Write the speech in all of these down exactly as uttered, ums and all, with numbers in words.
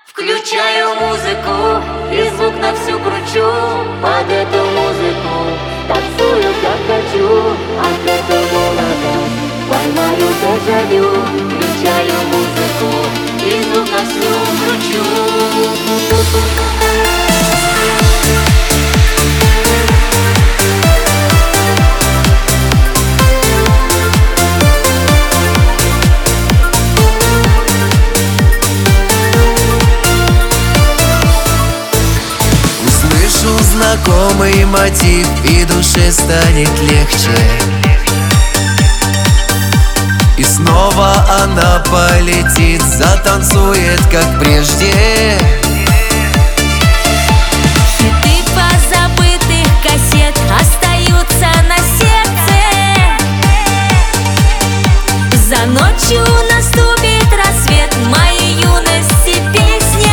Включаю музыку и звук на всю кручу. Под эту музыку танцую как хочу. От этого молода поймаю дежавю. Включаю музыку и звук на всю кручу. Знакомый мотив, и душе станет легче. И снова она полетит, затанцует, как прежде. Хиты позабытых кассет остаются на сердце. За ночью наступит рассвет моей юности песня.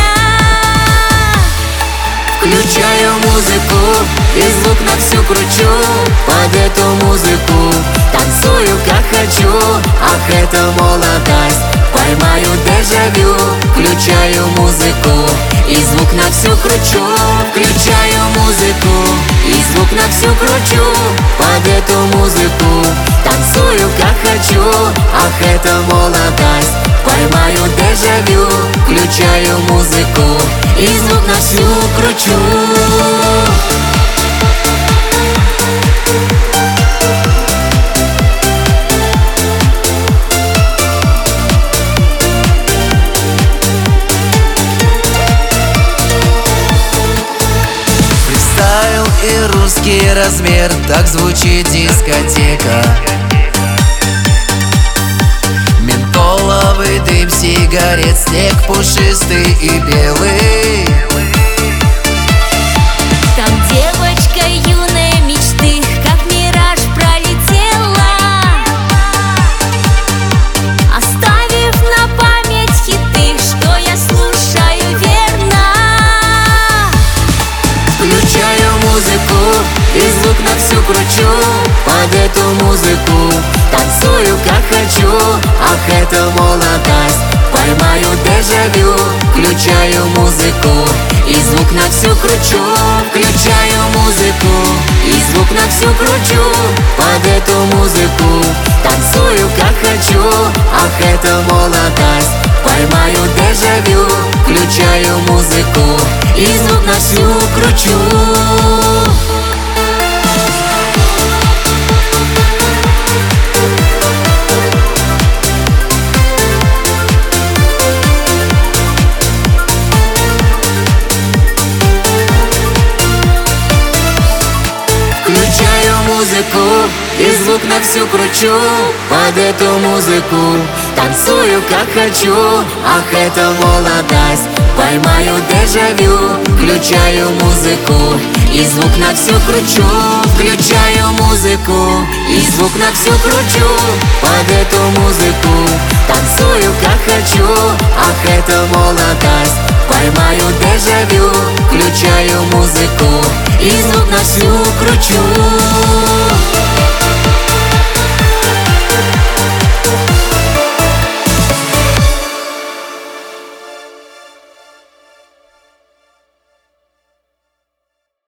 Включаю музыку и звук на всю кручу. Под эту музыку танцую как хочу. Ах, это молодость, поймаю дежавю. Включаю музыку и звук на всю кручу. Включаю музыку и звук на всю кручу. Под эту музыку танцую как хочу. Ах, это молодость, поймаю дежавю. Включаю музыку и звук на всю кручу. Фристайл и русский размер, так звучит дискотека. Ментоловый дым сигарет, снег пушистый и белый. Там девочка юной мечты, как мираж пролетела, оставив на память хиты, что я слушаю верно. Включаю музыку и звук на всю кручу. Под эту музыку танцую как хочу. Ах, это молодость, поймаю дежавю. Включаю музыку и звук на всю кручу. Включаю музыку и звук на всю кручу. Под эту музыку танцую как хочу. Ах, это молодость, поймаю дежавю. Включаю музыку и звук на всю кручу. Включаю музыку и звук на всю кручу. Под эту музыку танцую как хочу. Ах, это молодость, поймаю дежавю. Включаю музыку и звук на всю кручу. Включаю музыку и звук на всю кручу. Под эту музыку танцую как хочу. Ах, это молодость, поймаю дежавю. Включаю музыку и звук на всю кручу.